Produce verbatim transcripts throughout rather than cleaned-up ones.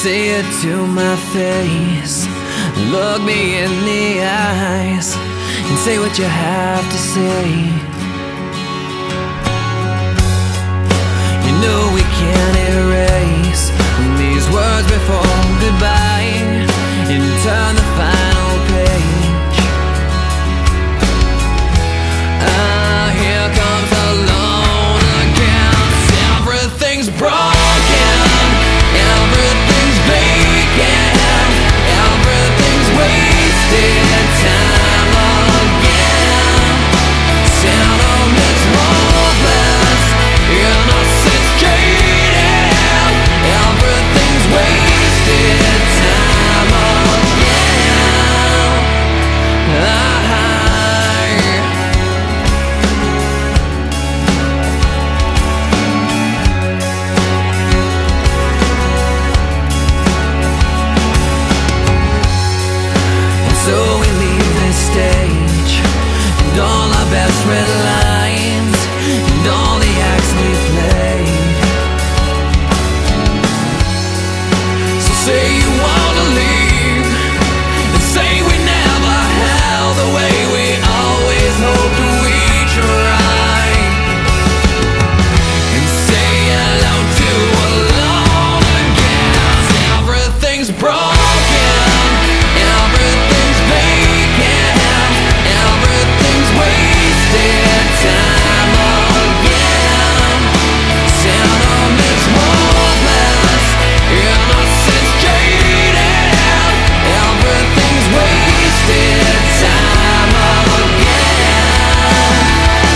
Say it to my face, look me in the eyes, and say what you have to say. You know we can't erase these words before goodbye and turn the final page. Ah, here comes alone again. Everything's broken, everything's vacant, everything's wasted time again. Sentiment's hopeless, innocence jaded, everything's wasted time again. I So we leave this stage, and all our best red lines, and all the acts we played. So say you wanna leave, and say we never held the way we always hoped we tried, and say hello to alone again. Everything's broken, everything's vacant, everything's wasted time again. Sentiment's hopeless, innocence jaded, everything's wasted time again.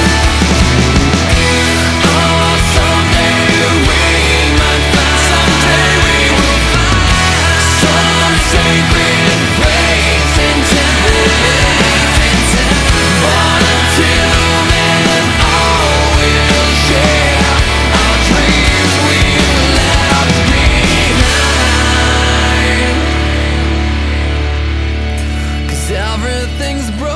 Oh, someday we might find, someday we will find some sacred place in time. But until then, all we'll share are dreams we left behind. 'Cause everything's broken.